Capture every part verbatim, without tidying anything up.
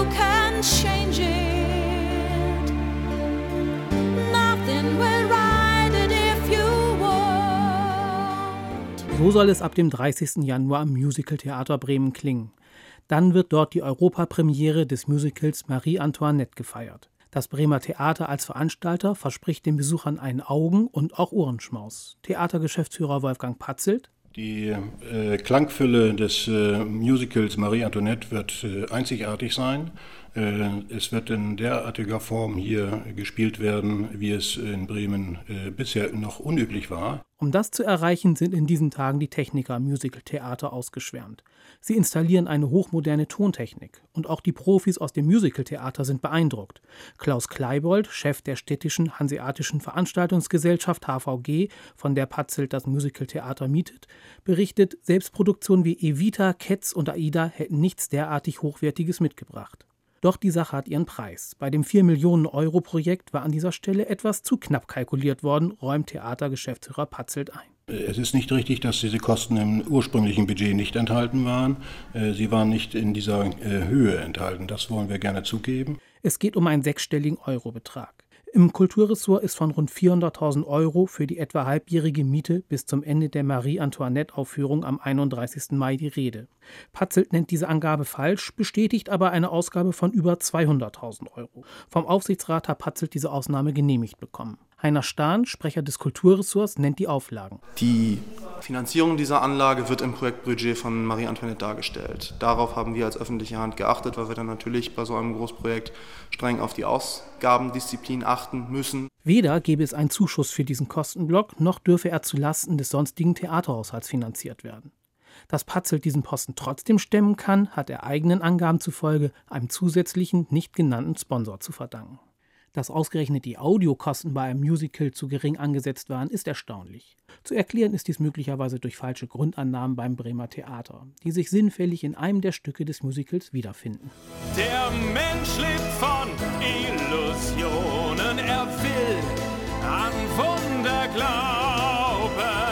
can change it. Nothing will right it if you won't. So soll es ab dem dreißigsten Januar am Musical-Theater Bremen klingen. Dann wird dort die Europapremiere des Musicals Marie Antoinette gefeiert. Das Bremer Theater als Veranstalter verspricht den Besuchern einen Augen- und auch Ohrenschmaus. Theatergeschäftsführer Wolfgang Patzelt: Die äh, Klangfülle des äh, Musicals Marie Antoinette wird äh, einzigartig sein. Äh, es wird in derartiger Form hier gespielt werden, wie es in Bremen äh, bisher noch unüblich war. Um das zu erreichen, sind in diesen Tagen die Techniker am Musical-Theater ausgeschwärmt. Sie installieren eine hochmoderne Tontechnik. Und auch die Profis aus dem Musical-Theater sind beeindruckt. Klaus Kleibold, Chef der städtischen Hanseatischen Veranstaltungsgesellschaft H V G, von der Patzelt das Musical-Theater mietet, berichtet, Selbstproduktionen wie Evita, Cats und Aida hätten nichts derartig Hochwertiges mitgebracht. Doch die Sache hat ihren Preis. Bei dem vier Millionen Euro Projekt war an dieser Stelle etwas zu knapp kalkuliert worden, räumt Theatergeschäftsführer Patzelt ein. Es ist nicht richtig, dass diese Kosten im ursprünglichen Budget nicht enthalten waren. Sie waren nicht in dieser Höhe enthalten. Das wollen wir gerne zugeben. Es geht um einen sechsstelligen Eurobetrag. Im Kulturressort ist von rund vierhunderttausend Euro für die etwa halbjährige Miete bis zum Ende der Marie-Antoinette-Aufführung am einunddreißigsten Mai die Rede. Patzelt nennt diese Angabe falsch, bestätigt aber eine Ausgabe von über zweihunderttausend Euro. Vom Aufsichtsrat hat Patzelt diese Ausnahme genehmigt bekommen. Heiner Stahn, Sprecher des Kulturressorts, nennt die Auflagen. Die Finanzierung dieser Anlage wird im Projektbudget von Marie Antoinette dargestellt. Darauf haben wir als öffentliche Hand geachtet, weil wir dann natürlich bei so einem Großprojekt streng auf die Ausgabendisziplin achten müssen. Weder gebe es einen Zuschuss für diesen Kostenblock, noch dürfe er zulasten des sonstigen Theaterhaushalts finanziert werden. Dass Patzelt diesen Posten trotzdem stemmen kann, hat er eigenen Angaben zufolge einem zusätzlichen, nicht genannten Sponsor zu verdanken. Dass ausgerechnet die Audiokosten bei einem Musical zu gering angesetzt waren, ist erstaunlich. Zu erklären ist dies möglicherweise durch falsche Grundannahmen beim Bremer Theater, die sich sinnfällig in einem der Stücke des Musicals wiederfinden. Der Mensch lebt von Illusionen, er will an Wunder glauben.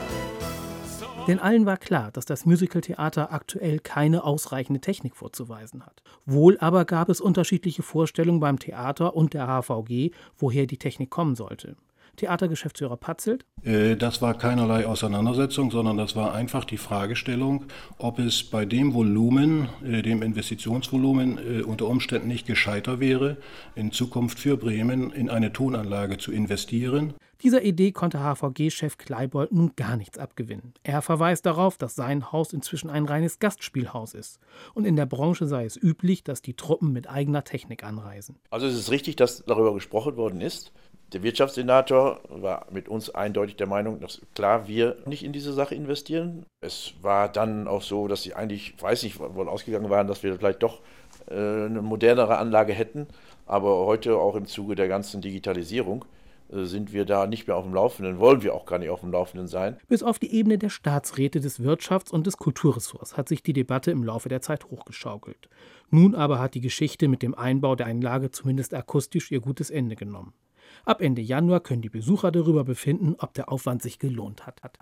Denn allen war klar, dass das Musical-Theater aktuell keine ausreichende Technik vorzuweisen hat. Wohl aber gab es unterschiedliche Vorstellungen beim Theater und der H V G, woher die Technik kommen sollte. Theatergeschäftsführer Patzelt: Das war keinerlei Auseinandersetzung, sondern das war einfach die Fragestellung, ob es bei dem Volumen, dem Investitionsvolumen unter Umständen nicht gescheiter wäre, in Zukunft für Bremen in eine Tonanlage zu investieren. Dieser Idee konnte H V G-Chef Kleibold nun gar nichts abgewinnen. Er verweist darauf, dass sein Haus inzwischen ein reines Gastspielhaus ist. Und in der Branche sei es üblich, dass die Truppen mit eigener Technik anreisen. Also es ist richtig, dass darüber gesprochen worden ist. Der Wirtschaftssenator war mit uns eindeutig der Meinung, dass klar wir nicht in diese Sache investieren. Es war dann auch so, dass sie eigentlich, weiß nicht, wohl ausgegangen waren, dass wir vielleicht doch äh, eine modernere Anlage hätten. Aber heute auch im Zuge der ganzen Digitalisierung äh, sind wir da nicht mehr auf dem Laufenden, wollen wir auch gar nicht auf dem Laufenden sein. Bis auf die Ebene der Staatsräte des Wirtschafts- und des Kulturressorts hat sich die Debatte im Laufe der Zeit hochgeschaukelt. Nun aber hat die Geschichte mit dem Einbau der Anlage zumindest akustisch ihr gutes Ende genommen. Ab Ende Januar können die Besucher darüber befinden, ob der Aufwand sich gelohnt hat.